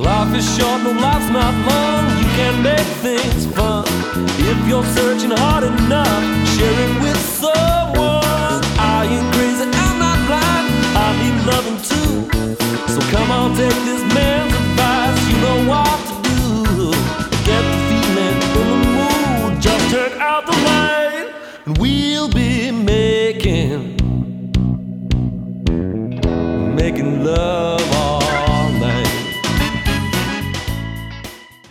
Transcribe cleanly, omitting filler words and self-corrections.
Life is short, no, life's not long. You can make things fun if you're searching hard enough. Share it with someone. I ain't crazy, I'm not blind. I need loving too. So come on, take this man's advice. You know what to do. Get the feeling in the mood. Just turn out the light, and we'll be making love.